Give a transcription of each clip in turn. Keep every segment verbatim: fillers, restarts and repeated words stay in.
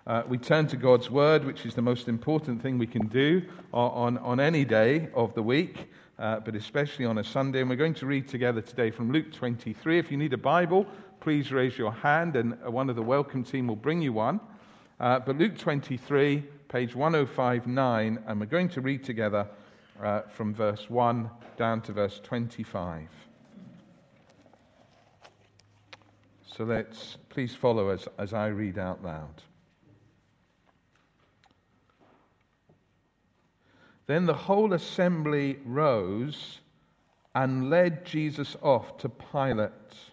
Uh, we turn to God's Word, which is the most important thing we can do on, on any day of the week, uh, but especially on a Sunday. And we're going to read together today from Luke twenty-three. If you need a Bible, please raise your hand and one of the welcome team will bring you one. Uh, but Luke twenty-three, page ten fifty-nine, and we're going to read together uh, from verse one down to verse twenty-five. So let's please follow us as I read out loud. Then the whole assembly rose and led Jesus off to Pilate.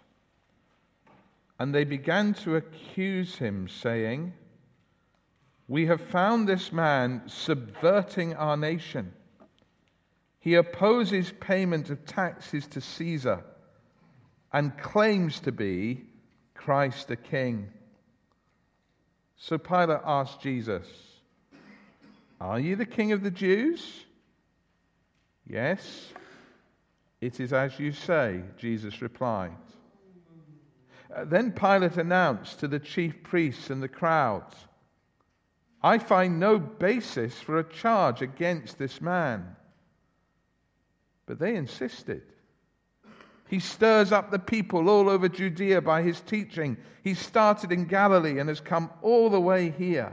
And they began to accuse him, saying, "We have found this man subverting our nation. He opposes payment of taxes to Caesar and claims to be Christ the King." So Pilate asked Jesus, "Are you the King of the Jews?" "Yes, it is as you say," Jesus replied. Then Pilate announced to the chief priests and the crowd, "I find no basis for a charge against this man." But they insisted. "He stirs up the people all over Judea by his teaching. He started in Galilee and has come all the way here."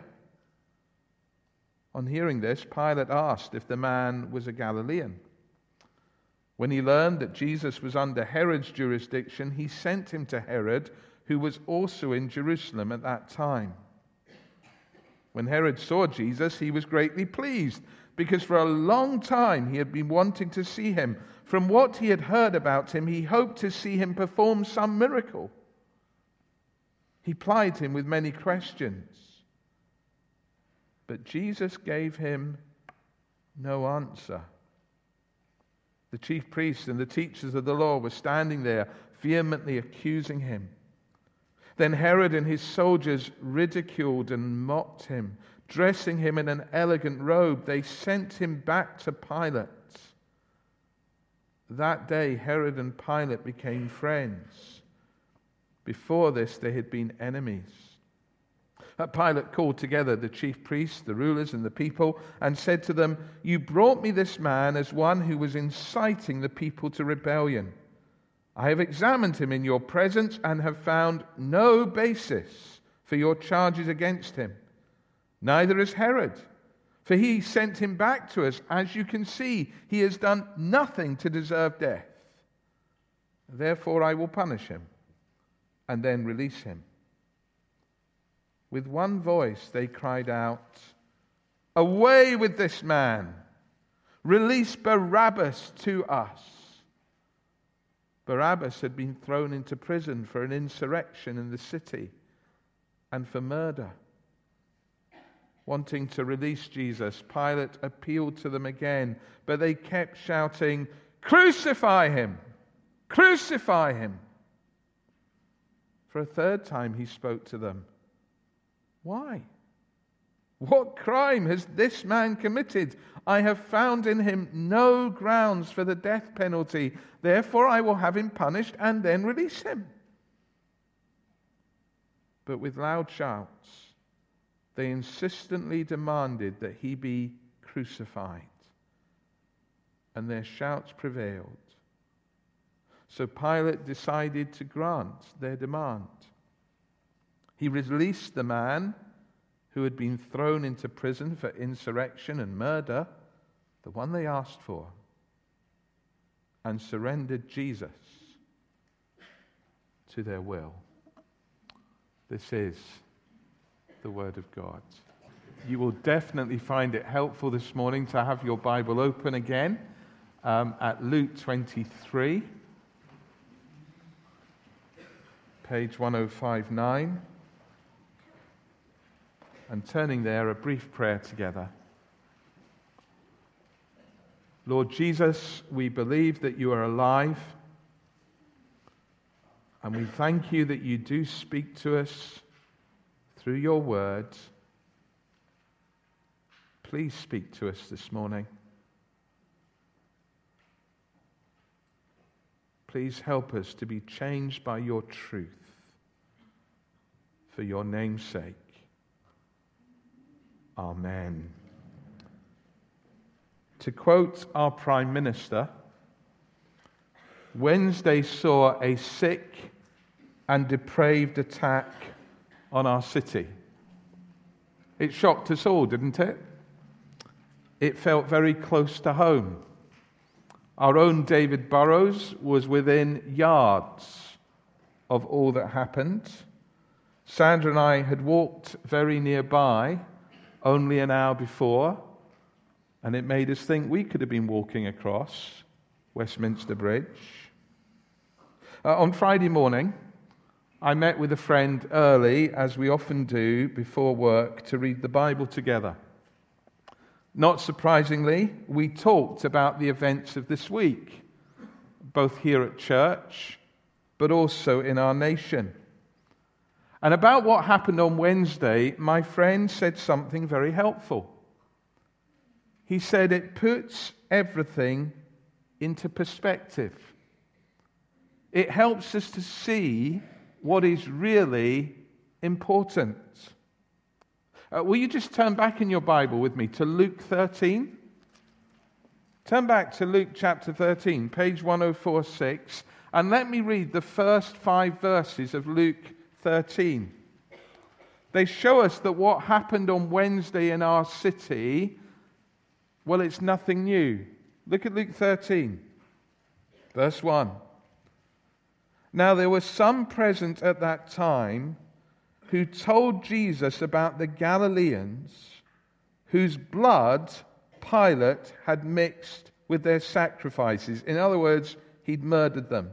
On hearing this, Pilate asked if the man was a Galilean. When he learned that Jesus was under Herod's jurisdiction, he sent him to Herod, who was also in Jerusalem at that time. When Herod saw Jesus, he was greatly pleased, because for a long time he had been wanting to see him. From what he had heard about him, he hoped to see him perform some miracle. He plied him with many questions, but Jesus gave him no answer. The chief priests and the teachers of the law were standing there, vehemently accusing him. Then Herod and his soldiers ridiculed and mocked him. Dressing him in an elegant robe, they sent him back to Pilate. That day, Herod and Pilate became friends. Before this, they had been enemies. Pilate called together the chief priests, the rulers, and the people, and said to them, "You brought me this man as one who was inciting the people to rebellion. I have examined him in your presence and have found no basis for your charges against him. Neither has Herod, for he sent him back to us. As you can see, he has done nothing to deserve death. Therefore I will punish him and then release him." With one voice they cried out, "Away with this man! Release Barabbas to us!" Barabbas had been thrown into prison for an insurrection in the city and for murder. Wanting to release Jesus, Pilate appealed to them again, but they kept shouting, "Crucify him! Crucify him!" For a third time he spoke to them. "Why? What crime has this man committed? I have found in him no grounds for the death penalty. Therefore I will have him punished and then release him." But with loud shouts, they insistently demanded that he be crucified. And their shouts prevailed. So Pilate decided to grant their demand. He released the man who had been thrown into prison for insurrection and murder, the one they asked for, and surrendered Jesus to their will. This is the Word of God. You will definitely find it helpful this morning to have your Bible open again um, at Luke twenty-three, page ten fifty-nine. And turning there, a brief prayer together. Lord Jesus, we believe that you are alive, and we thank you that you do speak to us through your word. Please speak to us this morning. Please help us to be changed by your truth for your name's sake. Amen. To quote our Prime Minister, Wednesday saw a sick and depraved attack on our city. It shocked us all, didn't it? It felt very close to home. Our own David Burrows was within yards of all that happened. Sandra and I had walked very nearby only an hour before, and it made us think we could have been walking across Westminster Bridge. Uh, on Friday morning, I met with a friend early, as we often do before work, to read the Bible together. Not surprisingly, we talked about the events of this week, both here at church, but also in our nation. And about what happened on Wednesday, my friend said something very helpful. He said it puts everything into perspective. It helps us to see what is really important. Uh, will you just turn back in your Bible with me to Luke thirteen? Turn back to Luke chapter thirteen, page ten forty-six, and let me read the first five verses of Luke thirteen. They show us that what happened on Wednesday in our city, well, it's nothing new. Look at Luke thirteen, verse one. Now there were some present at that time who told Jesus about the Galileans whose blood Pilate had mixed with their sacrifices. In other words, he'd murdered them.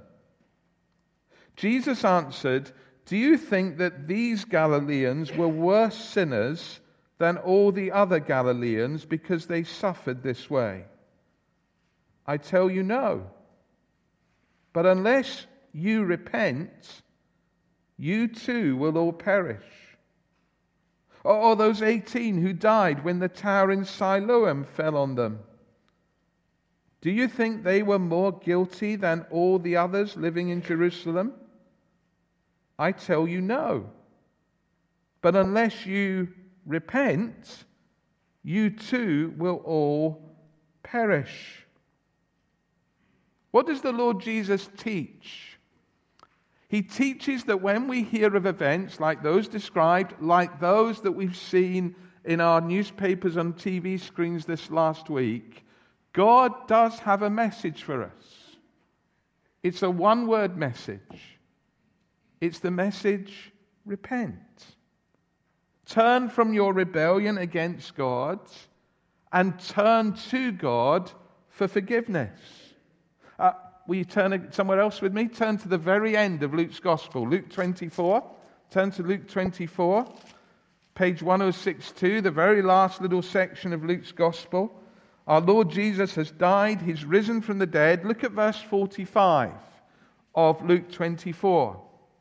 Jesus answered, "Do you think that these Galileans were worse sinners than all the other Galileans because they suffered this way? I tell you no. But unless you repent, you too will all perish. Or, or those eighteen who died when the tower in Siloam fell on them. Do you think they were more guilty than all the others living in Jerusalem? I tell you no. But unless you repent, you too will all perish." What does the Lord Jesus teach? He teaches that when we hear of events like those described, like those that we've seen in our newspapers and T V screens this last week, God does have a message for us. It's a one-word message. It's the message, repent. Turn from your rebellion against God and turn to God for forgiveness. Uh, will you turn somewhere else with me? Turn to the very end of Luke's Gospel, Luke twenty-four. Turn to Luke twenty-four, page ten sixty-two, the very last little section of Luke's Gospel. Our Lord Jesus has died, he's risen from the dead. Look at verse forty-five of Luke twenty-four.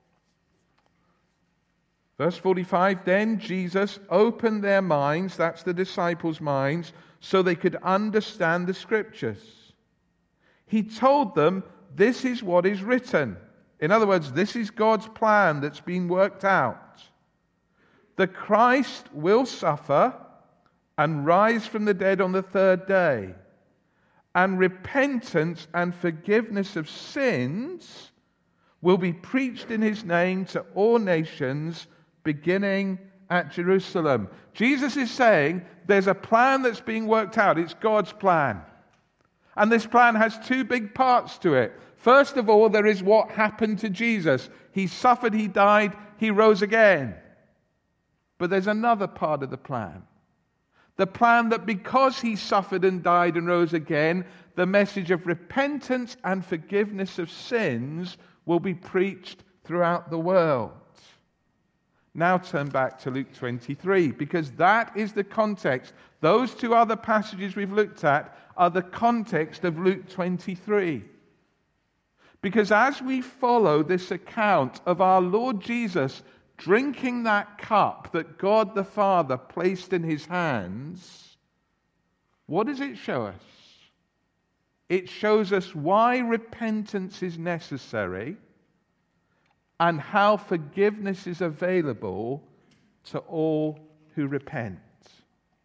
Verse forty-five, "Then Jesus opened their minds," that's the disciples' minds, "so they could understand the Scriptures. He told them, this is what is written." In other words, this is God's plan that's been worked out. "The Christ will suffer and rise from the dead on the third day, and repentance and forgiveness of sins will be preached in his name to all nations, beginning at Jerusalem." Jesus is saying there's a plan that's being worked out. It's God's plan. And this plan has two big parts to it. First of all, there is what happened to Jesus. He suffered, he died, he rose again. But there's another part of the plan. The plan that because he suffered and died and rose again, the message of repentance and forgiveness of sins will be preached throughout the world. Now turn back to Luke twenty-three, because that is the context. Those two other passages we've looked at are the context of Luke twenty-three. Because as we follow this account of our Lord Jesus drinking that cup that God the Father placed in his hands, what does it show us? It shows us why repentance is necessary and how forgiveness is available to all who repent.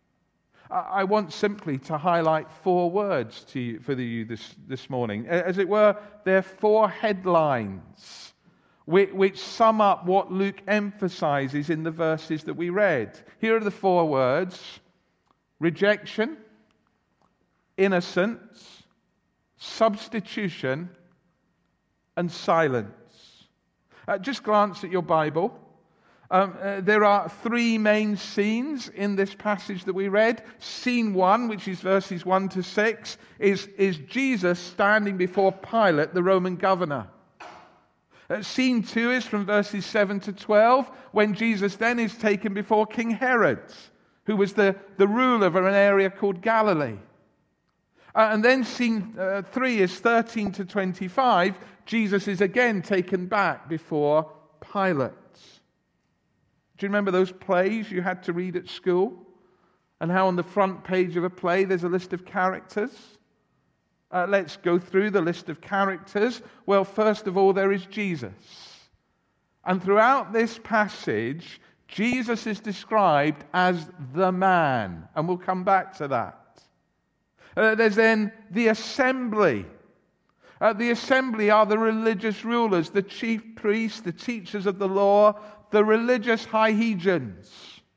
I want simply to highlight four words to you, for you this, this morning. As it were, they're four headlines which, which sum up what Luke emphasizes in the verses that we read. Here are the four words: rejection, innocence, substitution, and silence. Uh, just glance at your Bible. Um, uh, there are three main scenes in this passage that we read. Scene one, which is verses one to six, is, is Jesus standing before Pilate, the Roman governor. Uh, scene two is from verses seven to twelve, when Jesus then is taken before King Herod, who was the, the ruler of an area called Galilee. Uh, and then scene uh, three is thirteen to twenty-five. Jesus is again taken back before Pilate. Do you remember those plays you had to read at school? And how on the front page of a play there's a list of characters? Uh, let's go through the list of characters. Well, first of all, there is Jesus. And throughout this passage, Jesus is described as the man. And we'll come back to that. Uh, there's then the assembly. Uh, the assembly are the religious rulers, the chief priests, the teachers of the law, the religious hiegeans.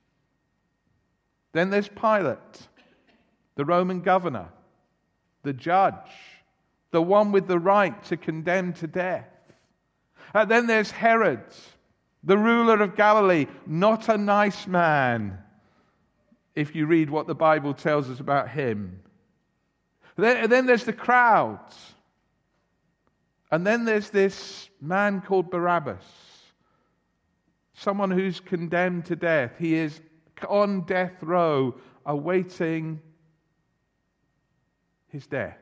Then there's Pilate, the Roman governor, the judge, the one with the right to condemn to death. Uh, then there's Herod, the ruler of Galilee, not a nice man, if you read what the Bible tells us about him. Then, then there's the crowds. And then there's this man called Barabbas, someone who's condemned to death. He is on death row, awaiting his death.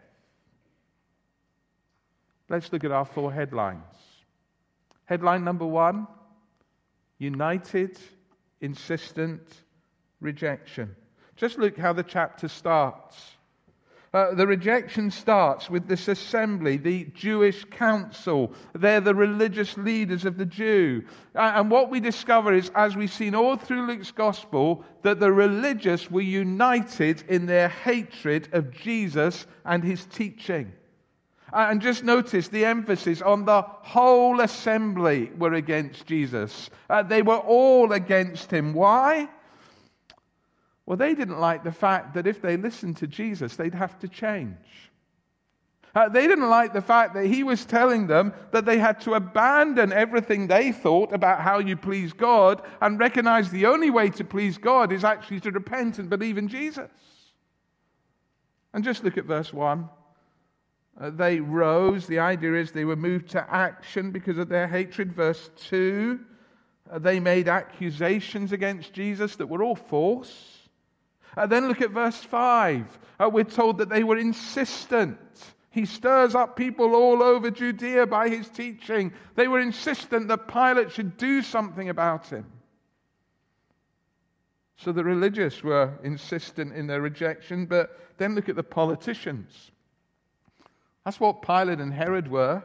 Let's look at our four headlines. Headline number one: united, insistent rejection. Just look how the chapter starts. Uh, the rejection starts with this assembly, the Jewish council. They're the religious leaders of the Jew. Uh, and what we discover is, as we've seen all through Luke's gospel, that the religious were united in their hatred of Jesus and his teaching. Uh, and just notice the emphasis on the whole assembly were against Jesus. Uh, they were all against him. Why? Well, they didn't like the fact that if they listened to Jesus, they'd have to change. Uh, they didn't like the fact that he was telling them that they had to abandon everything they thought about how you please God and recognize the only way to please God is actually to repent and believe in Jesus. And just look at verse one. Uh, they rose. The idea is they were moved to action because of their hatred. Verse two, uh, they made accusations against Jesus that were all false. Uh, then look at verse five. Uh, we're told that they were insistent. He stirs up people all over Judea by his teaching. They were insistent that Pilate should do something about him. So the religious were insistent in their rejection, but then look at the politicians. That's what Pilate and Herod were.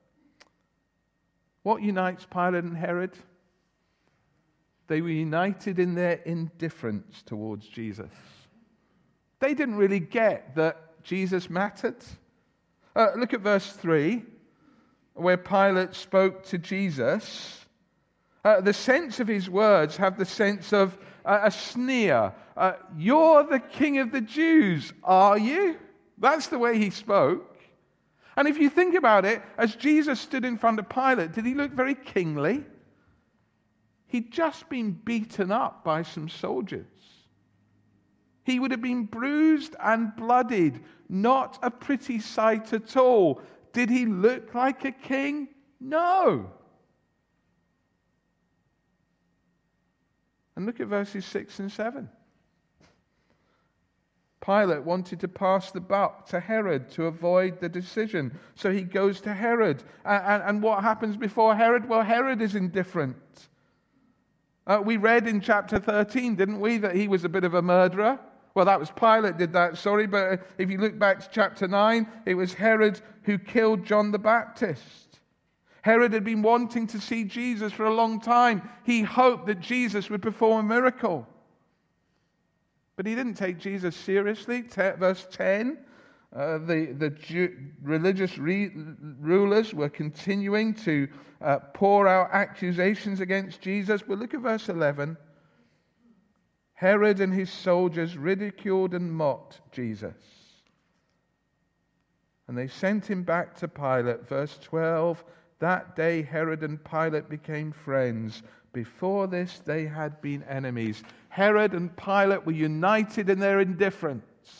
What unites Pilate and Herod? They were united in their indifference towards Jesus. They didn't really get that Jesus mattered. Uh, look at verse three, where Pilate spoke to Jesus. Uh, the sense of his words have the sense of uh, a sneer. Uh, You're the king of the Jews, are you? That's the way he spoke. And if you think about it, as Jesus stood in front of Pilate, did he look very kingly? He'd just been beaten up by some soldiers. He would have been bruised and bloodied. Not a pretty sight at all. Did he look like a king? No. And look at verses six and seven. Pilate wanted to pass the buck to Herod to avoid the decision. So he goes to Herod. And, and, and what happens before Herod? Well, Herod is indifferent. Uh, we read in chapter thirteen, didn't we, that he was a bit of a murderer? Well, that was Pilate did that, sorry, but if you look back to chapter nine, it was Herod who killed John the Baptist. Herod had been wanting to see Jesus for a long time. He hoped that Jesus would perform a miracle. But he didn't take Jesus seriously. Te- verse ten, uh, the, the Jew, religious re- rulers were continuing to uh, pour out accusations against Jesus. But look at verse eleven. Herod and his soldiers ridiculed and mocked Jesus. And they sent him back to Pilate. Verse twelve, that day Herod and Pilate became friends. Before this they had been enemies. Herod and Pilate were united in their indifference.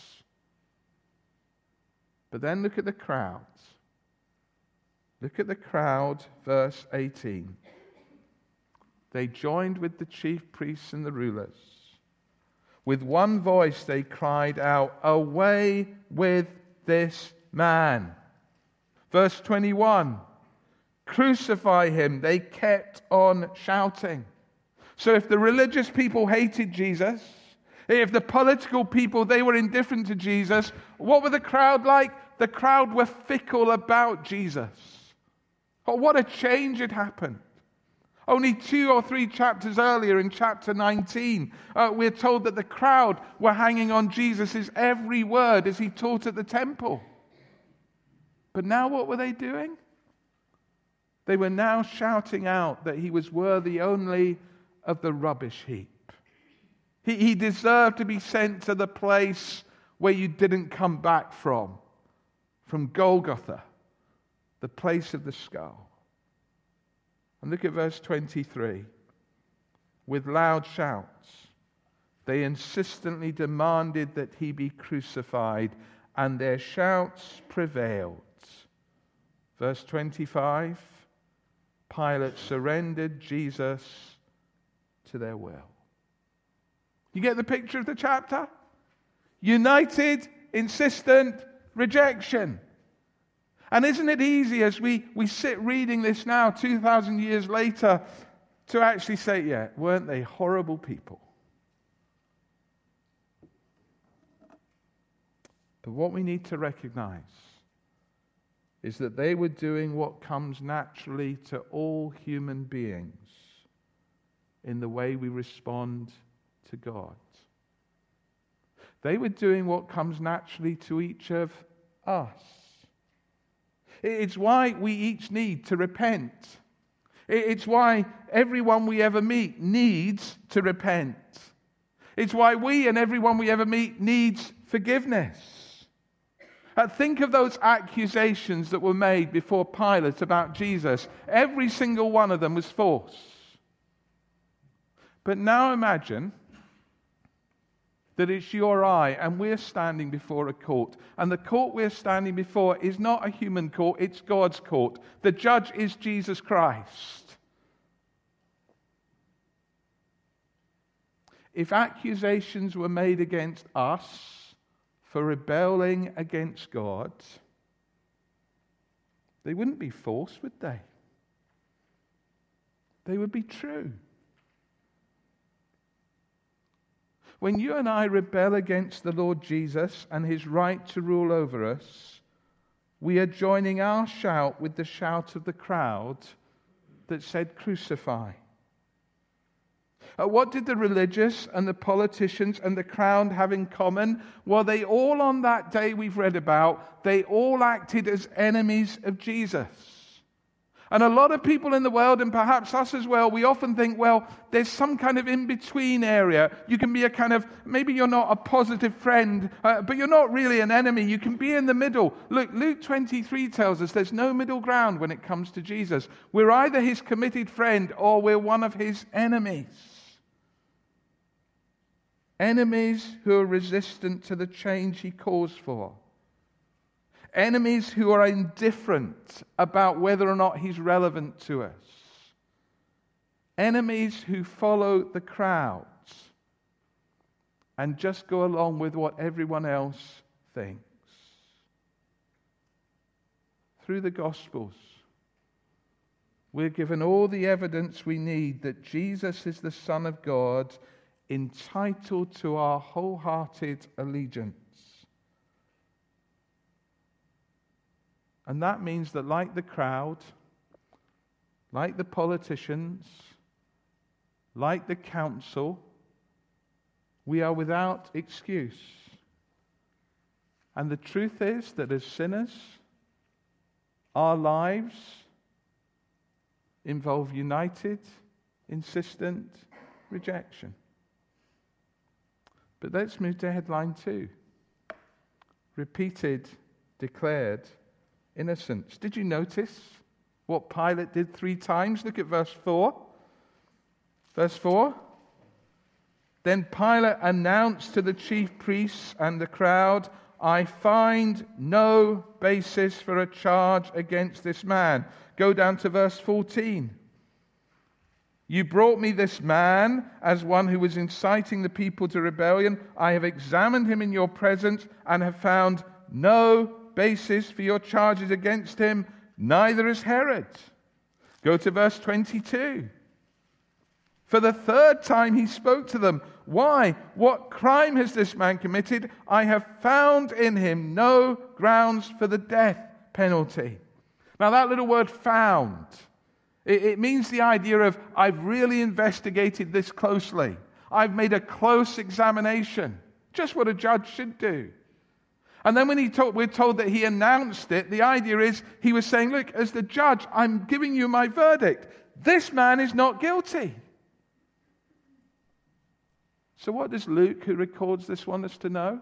But then look at the crowds. Look at the crowd, verse eighteen. They joined with the chief priests and the rulers. With one voice they cried out, "Away with this man." Verse twenty-one, crucify him. They kept on shouting. So if the religious people hated Jesus, if the political people, they were indifferent to Jesus, what were the crowd like? The crowd were fickle about Jesus. Oh, what a change had happened. Only two or three chapters earlier, in chapter nineteen, uh, we're told that the crowd were hanging on Jesus' every word as he taught at the temple. But now what were they doing? They were now shouting out that he was worthy only of the rubbish heap. He, he deserved to be sent to the place where you didn't come back from, from Golgotha, the place of the skull. And look at verse twenty-three. With loud shouts, they insistently demanded that he be crucified, and their shouts prevailed. Verse twenty-five, Pilate surrendered Jesus to their will. You get the picture of the chapter? United, insistent rejection. And isn't it easy as we, we sit reading this now, two thousand years later, to actually say, yeah, weren't they horrible people? But what we need to recognize is that they were doing what comes naturally to all human beings in the way we respond to God. They were doing what comes naturally to each of us. It's why we each need to repent. It's why everyone we ever meet needs to repent. It's why we and everyone we ever meet needs forgiveness. Uh, think of those accusations that were made before Pilate about Jesus. Every single one of them was false. But now imagine that it's you or I, and we're standing before a court. And the court we're standing before is not a human court, it's God's court. The judge is Jesus Christ. If accusations were made against us for rebelling against God, they wouldn't be false, would they? They would be true. When you and I rebel against the Lord Jesus and his right to rule over us, we are joining our shout with the shout of the crowd that said, crucify. Uh, what did the religious and the politicians and the crowd have in common? Well, they all on that day we've read about, they all acted as enemies of Jesus. And a lot of people in the world, and perhaps us as well, we often think, well, there's some kind of in-between area. You can be a kind of, maybe you're not a positive friend, uh, but you're not really an enemy. You can be in the middle. Look, Luke twenty-three tells us there's no middle ground when it comes to Jesus. We're either his committed friend or we're one of his enemies. Enemies who are resistant to the change he calls for. Enemies who are indifferent about whether or not he's relevant to us. Enemies who follow the crowds and just go along with what everyone else thinks. Through the Gospels, we're given all the evidence we need that Jesus is the Son of God, entitled to our wholehearted allegiance. And that means that like the crowd, like the politicians, like the council, We are without excuse. And the truth is that as sinners, our lives involve united, insistent rejection. But let's move to headline two. Repeated, declared innocence. Did you notice what Pilate did three times? Look at verse four. Verse four. Then Pilate announced to the chief priests and the crowd, I find no basis for a charge against this man. Go down to verse fourteen. You brought me this man as one who was inciting the people to rebellion. I have examined him in your presence and have found no basis for your charges against him, neither is Herod. Go to verse twenty-two. For the third time he spoke to them. Why? What crime has this man committed? I have found in him no grounds for the death penalty. Now that little word found, it, it means the idea of I've really investigated this closely. I've made a close examination. Just what a judge should do. And then when he told, we're told that he announced it, the idea is he was saying, look, as the judge, I'm giving you my verdict. This man is not guilty. So what does Luke, who records this, want us to know?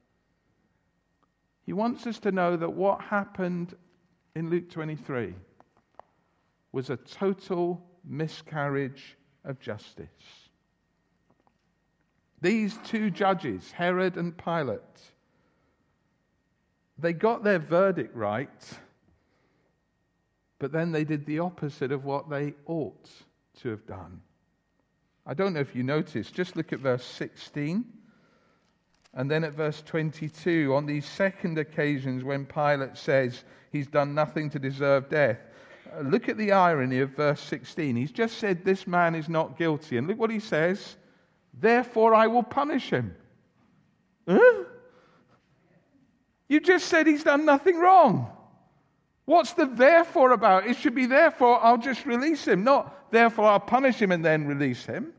He wants us to know that what happened in Luke twenty-three was a total miscarriage of justice. These two judges, Herod and Pilate, they got their verdict right, but then they did the opposite of what they ought to have done. I don't know if you noticed, just look at verse sixteen and then at verse twenty-two. On these second occasions when Pilate says he's done nothing to deserve death, uh, look at the irony of verse sixteen. He's just said this man is not guilty, and look what he says, therefore I will punish him. Huh? You just said he's done nothing wrong. What's the therefore about? It should be therefore I'll just release him, not therefore I'll punish him and then release him.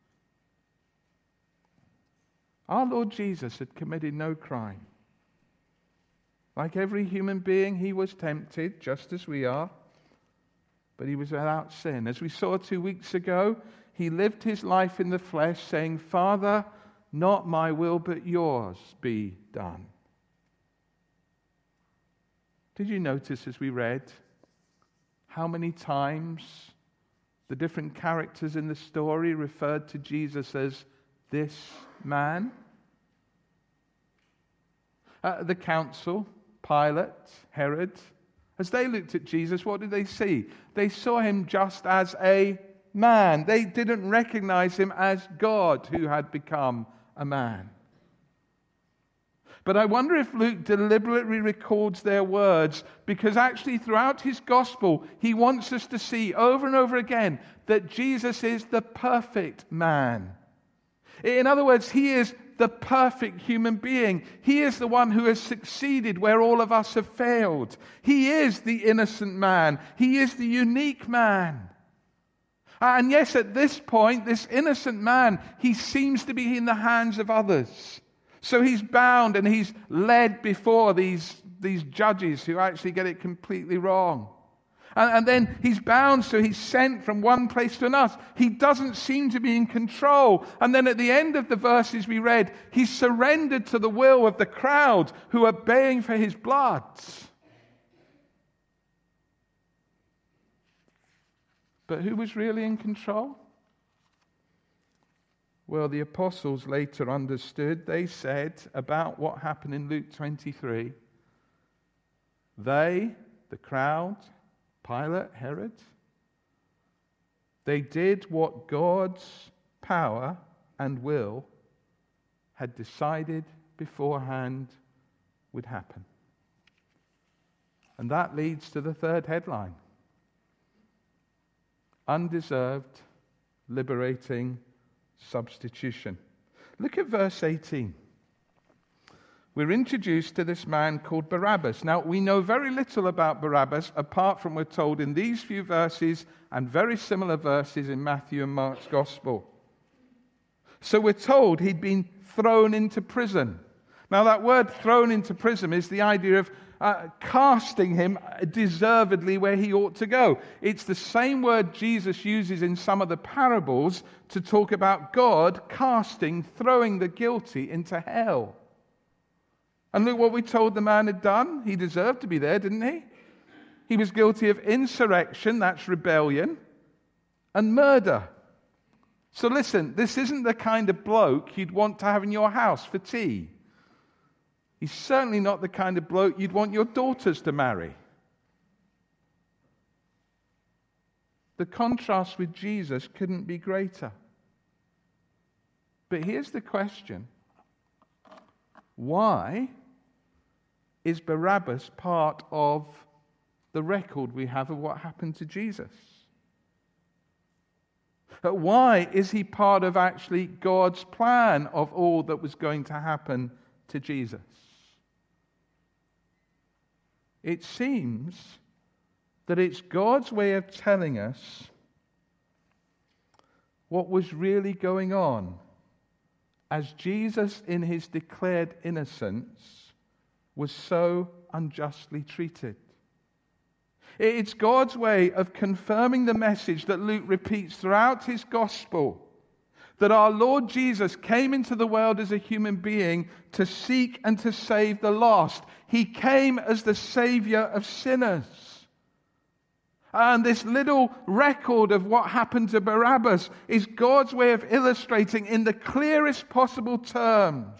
Our Lord Jesus had committed no crime. Like every human being, he was tempted, just as we are, but he was without sin. As we saw two weeks ago, he lived his life in the flesh, saying, Father, not my will, but yours be done. Did you notice as we read how many times the different characters in the story referred to Jesus as this man? Uh, the council, Pilate, Herod, as they looked at Jesus, what did they see? They saw him just as a man. They didn't recognize him as God who had become a man. But I wonder if Luke deliberately records their words, because actually throughout his gospel, he wants us to see over and over again that Jesus is the perfect man. In other words, he is the perfect human being. He is the one who has succeeded where all of us have failed. He is the innocent man. He is the unique man. And yes, at this point, this innocent man, he seems to be in the hands of others. So he's bound and he's led before these, these judges who actually get it completely wrong. And, and then he's bound, so he's sent from one place to another. He doesn't seem to be in control. And then at the end of the verses we read, he's surrendered to the will of the crowd who are baying for his blood. But who was really in control? Well, the apostles later understood. They said about what happened in Luke twenty-three, they, the crowd, Pilate, Herod, they did what God's power and will had decided beforehand would happen. And that leads to the third headline. Undeserved, liberating substitution. Look at verse eighteen. We're introduced to this man called Barabbas. Now, we know very little about Barabbas, apart from we're told in these few verses and very similar verses in Matthew and Mark's Gospel. So we're told he'd been thrown into prison. Now that word thrown into prison is the idea of uh, casting him deservedly where he ought to go. It's the same word Jesus uses in some of the parables to talk about God casting, throwing the guilty into hell. And look what we told the man had done. He deserved to be there, didn't he? He was guilty of insurrection, that's rebellion, and murder. So listen, this isn't the kind of bloke you'd want to have in your house for tea. He's certainly not the kind of bloke you'd want your daughters to marry. The contrast with Jesus couldn't be greater. But here's the question. Why is Barabbas part of the record we have of what happened to Jesus? But why is he part of actually God's plan of all that was going to happen to Jesus? It seems that it's God's way of telling us what was really going on as Jesus, in his declared innocence, was so unjustly treated. It's God's way of confirming the message that Luke repeats throughout his gospel, that our Lord Jesus came into the world as a human being to seek and to save the lost. He came as the Savior of sinners. And this little record of what happened to Barabbas is God's way of illustrating in the clearest possible terms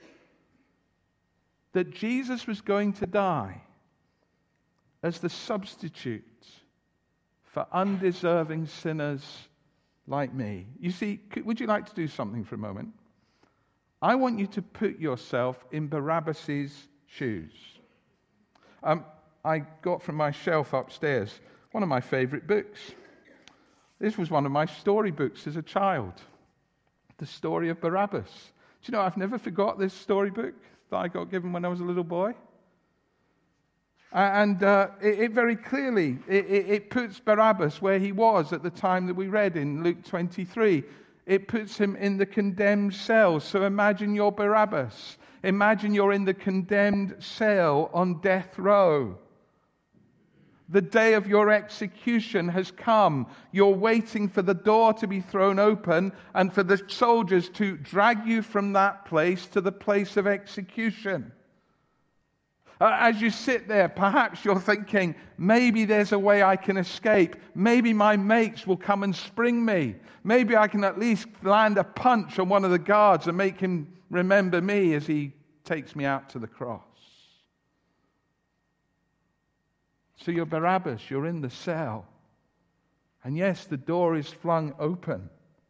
that Jesus was going to die as the substitute for undeserving sinners like me. You see, would you like to do something for a moment? I want you to put yourself in Barabbas's shoes. Um, I got from my shelf upstairs one of my favorite books. This was one of my storybooks as a child. The story of Barabbas. Do you know, I've never forgot this storybook that I got given when I was a little boy. And uh, it, it very clearly, it, it, it puts Barabbas where he was at the time that we read in Luke twenty-three. It puts him in the condemned cell. So imagine you're Barabbas. Imagine you're in the condemned cell on death row. The day of your execution has come. You're waiting for the door to be thrown open and for the soldiers to drag you from that place to the place of execution. Uh, as you sit there, perhaps you're thinking, maybe there's a way I can escape. Maybe my mates will come and spring me. Maybe I can at least land a punch on one of the guards and make him remember me as he takes me out to the cross. So you're Barabbas, you're in the cell. And yes, the door is flung open.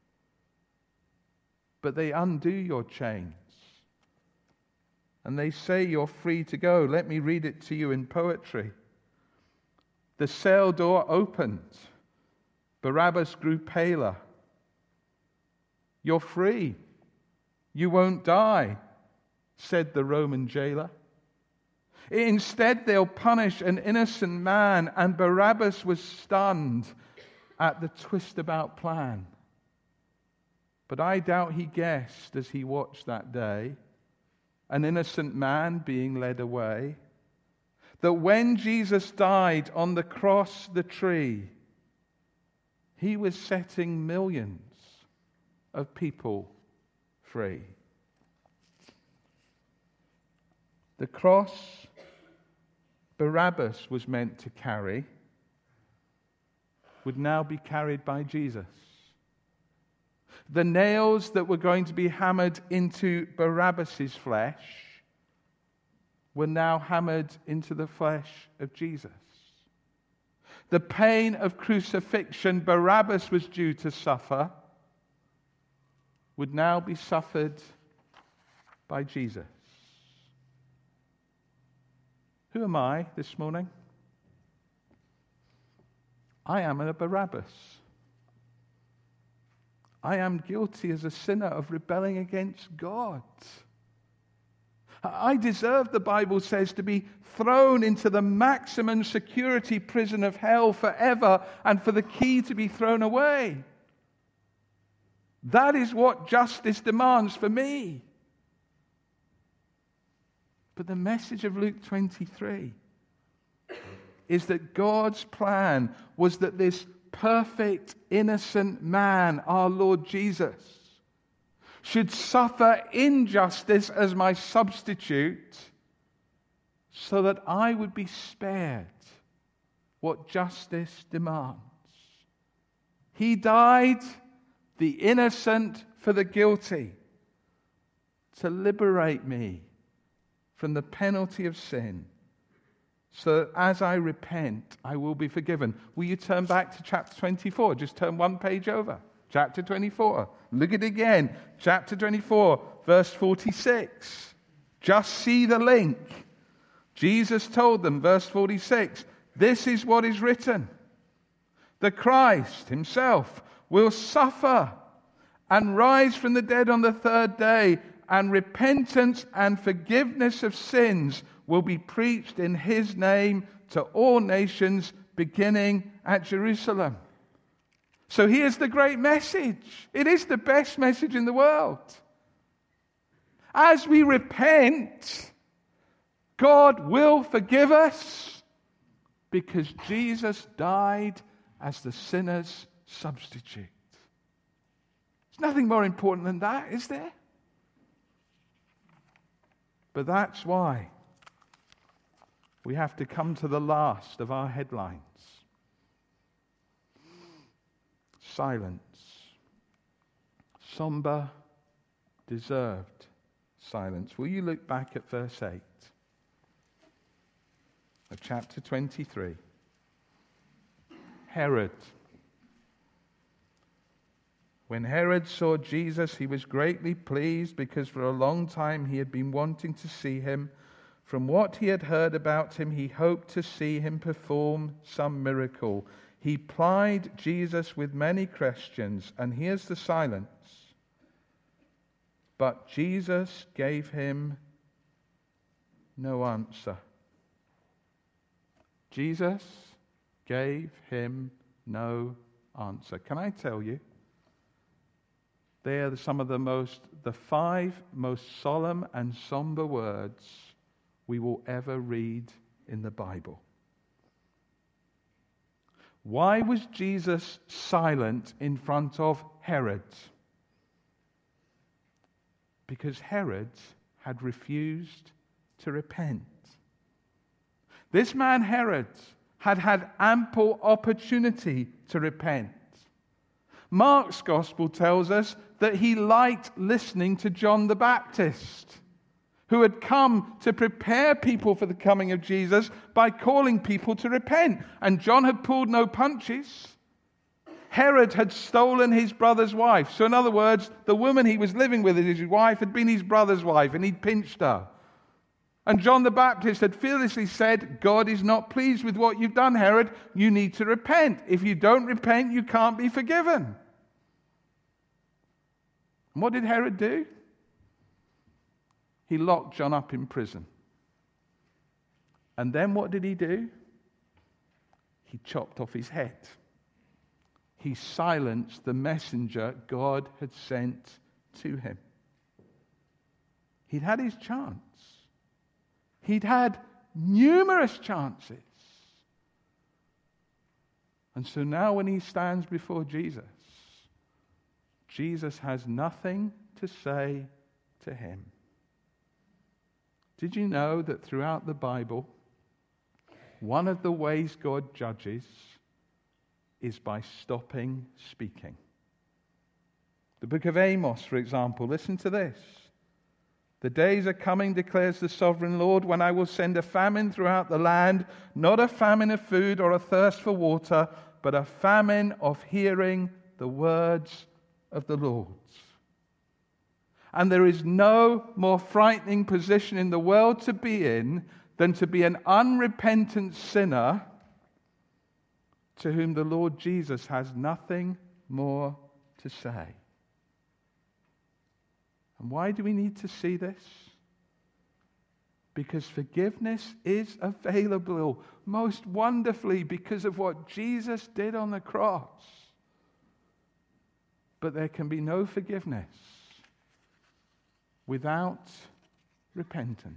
But they undo your chains. And they say you're free to go. Let me read it to you in poetry. The cell door opened. Barabbas grew paler. You're free. You won't die, said the Roman jailer. Instead, they'll punish an innocent man, and Barabbas was stunned at the twist-about plan. But I doubt he guessed as he watched that day, an innocent man being led away, that when Jesus died on the cross, the tree, he was setting millions of people free. The cross Barabbas was meant to carry would now be carried by Jesus. The nails that were going to be hammered into Barabbas's flesh were now hammered into the flesh of Jesus. The pain of crucifixion Barabbas was due to suffer would now be suffered by Jesus. Who am I this morning? I am a Barabbas. I am guilty as a sinner of rebelling against God. I deserve, the Bible says, to be thrown into the maximum security prison of hell forever and for the key to be thrown away. That is what justice demands for me. But the message of Luke twenty-three is that God's plan was that this perfect, innocent man, our Lord Jesus, should suffer injustice as my substitute so that I would be spared what justice demands. He died, the innocent for the guilty, to liberate me from the penalty of sin, so that as I repent, I will be forgiven. Will you turn back to chapter twenty-four? Just turn one page over. Chapter twenty-four. Look at it again. Chapter twenty-four, verse forty-six. Just see the link. Jesus told them, verse forty-six, this is what is written. The Christ himself will suffer and rise from the dead on the third day, and repentance and forgiveness of sins will be preached in his name to all nations, beginning at Jerusalem. So here's the great message. It is the best message in the world. As we repent, God will forgive us because Jesus died as the sinner's substitute. There's nothing more important than that, is there? But that's why we have to come to the last of our headlines. Silence. Somber, deserved silence. Will you look back at verse eight of chapter twenty-three? Herod. When Herod saw Jesus, he was greatly pleased because for a long time he had been wanting to see him. From what he had heard about him, he hoped to see him perform some miracle. He plied Jesus with many questions, and here's the silence. But Jesus gave him no answer. Jesus gave him no answer. Can I tell you? They are some of the most, the five most solemn and somber words we will ever read in the Bible. Why was Jesus silent in front of Herod? Because Herod had refused to repent. This man Herod had had ample opportunity to repent. Mark's gospel tells us that he liked listening to John the Baptist, who had come to prepare people for the coming of Jesus by calling people to repent. And John had pulled no punches. Herod had stolen his brother's wife. So in other words, the woman he was living with as his wife had been his brother's wife, and he'd pinched her. And John the Baptist had fearlessly said, God is not pleased with what you've done, Herod. You need to repent. If you don't repent, you can't be forgiven. And what did Herod do? He locked John up in prison. And then what did he do? He chopped off his head. He silenced the messenger God had sent to him. He'd had his chance. He'd had numerous chances. And so now when he stands before Jesus, Jesus has nothing to say to him. Did you know that throughout the Bible, one of the ways God judges is by stopping speaking? The book of Amos, for example, listen to this. The days are coming, declares the sovereign Lord, when I will send a famine throughout the land, not a famine of food or a thirst for water, but a famine of hearing the words of the Lord. And there is no more frightening position in the world to be in than to be an unrepentant sinner to whom the Lord Jesus has nothing more to say. And why do we need to see this? Because forgiveness is available most wonderfully because of what Jesus did on the cross. But there can be no forgiveness without repentance.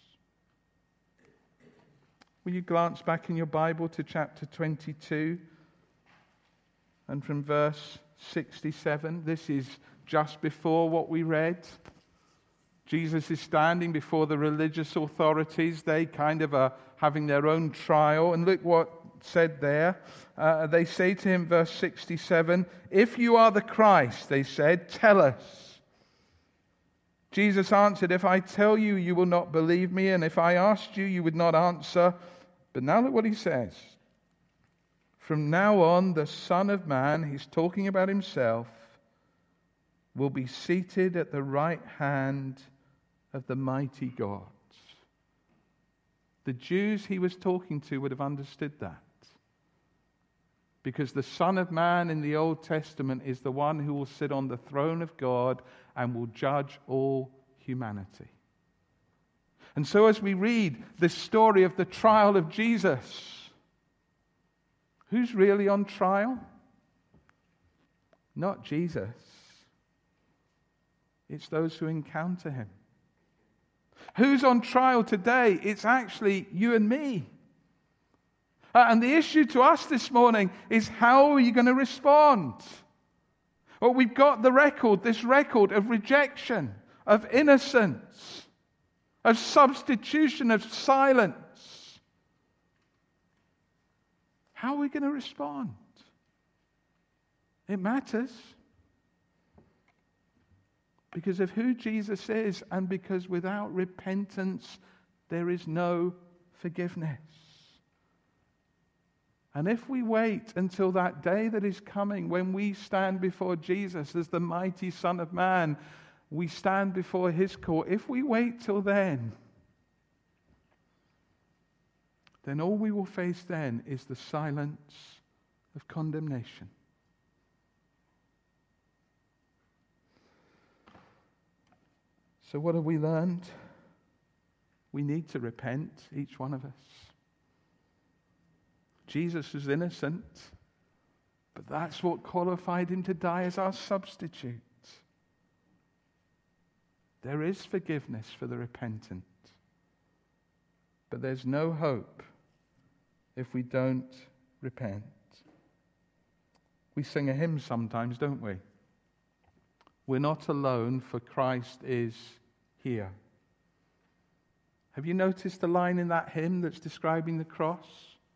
Will you glance back in your Bible to chapter twenty-two and from verse sixty-seven? This is just before what we read. Jesus is standing before the religious authorities. They kind of are having their own trial. And look what said there. Uh, they say to him, verse sixty-seven, "If you are the Christ," they said, "tell us." Jesus answered, "If I tell you, you will not believe me, and if I asked you, you would not answer." But now look what he says. From now on, the Son of Man, he's talking about himself, will be seated at the right hand of the mighty God. The Jews he was talking to would have understood that. Because the Son of Man in the Old Testament is the one who will sit on the throne of God and will judge all humanity. And so as we read this story of the trial of Jesus, who's really on trial? Not Jesus. It's those who encounter him. Who's on trial today? It's actually you and me. Uh, and the issue to us this morning is, how are you going to respond? Well, we've got the record, this record of rejection, of innocence, of substitution, of silence. How are we going to respond? It matters. Because of who Jesus is, and because without repentance there is no forgiveness. And if we wait until that day that is coming when we stand before Jesus as the mighty Son of Man, we stand before his court. If we wait till then, then all we will face then is the silence of condemnation. So what have we learned? We need to repent, each one of us. Jesus was innocent, but that's what qualified him to die as our substitute. There is forgiveness for the repentant, but there's no hope if we don't repent. We sing a hymn sometimes, don't we? We're not alone, for Christ is here. Have you noticed the line in that hymn that's describing the cross?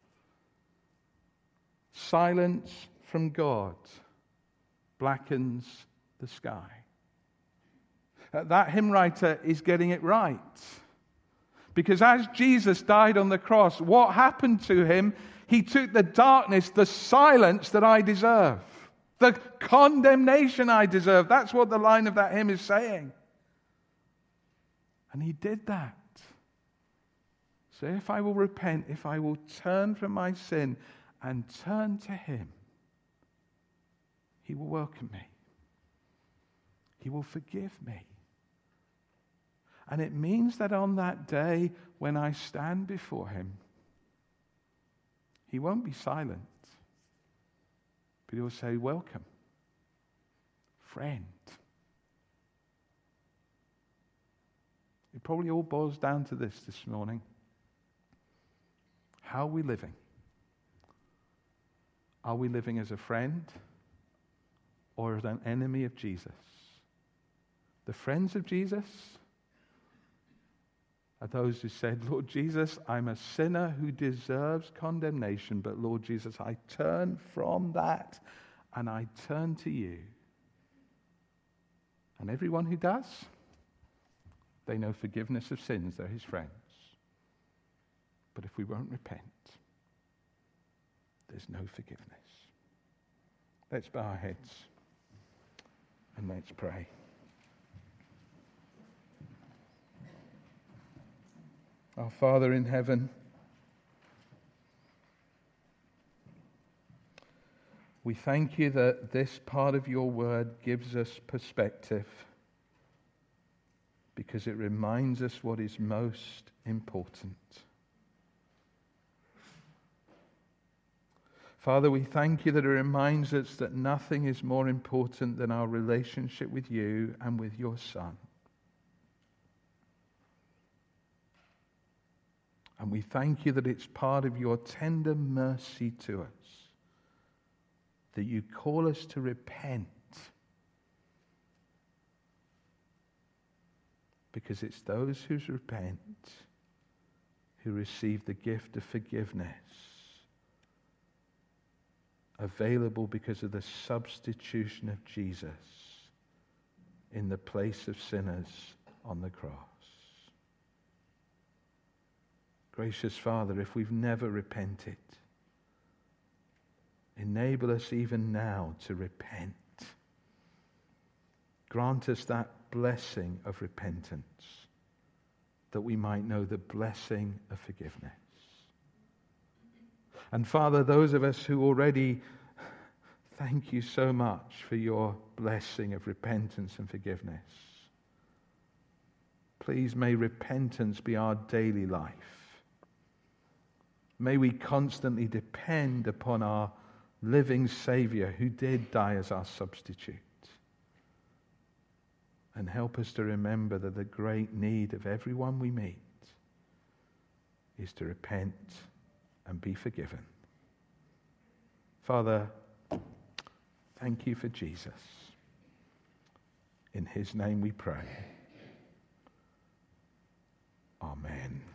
Silence from God blackens the sky. Uh, that hymn writer is getting it right. Because as Jesus died on the cross, what happened to him? He took the darkness, the silence that I deserve. The condemnation I deserve. That's what the line of that hymn is saying. And he did that. So if I will repent, if I will turn from my sin and turn to him, he will welcome me. He will forgive me. And it means that on that day when I stand before him, he won't be silent. But he will say, "Welcome, friend." It probably all boils down to this this morning. How are we living? Are we living as a friend or as an enemy of Jesus? The friends of Jesus are those who said, "Lord Jesus, I'm a sinner who deserves condemnation, but Lord Jesus, I turn from that and I turn to you." And everyone who does, they know forgiveness of sins, they're his friends. But if we won't repent, there's no forgiveness. Let's bow our heads and let's pray. Our Father in heaven, we thank you that this part of your word gives us perspective, because it reminds us what is most important. Father, we thank you that it reminds us that nothing is more important than our relationship with you and with your Son. And we thank you that it's part of your tender mercy to us that you call us to repent, because it's those who repent who receive the gift of forgiveness, available because of the substitution of Jesus in the place of sinners on the cross. Gracious Father, if we've never repented, enable us even now to repent. Grant us that blessing of repentance, that we might know the blessing of forgiveness. And Father, those of us who already thank you so much for your blessing of repentance and forgiveness, please may repentance be our daily life. May we constantly depend upon our living Savior who did die as our substitute. And help us to remember that the great need of everyone we meet is to repent and be forgiven. Father, thank you for Jesus. In his name we pray. Amen.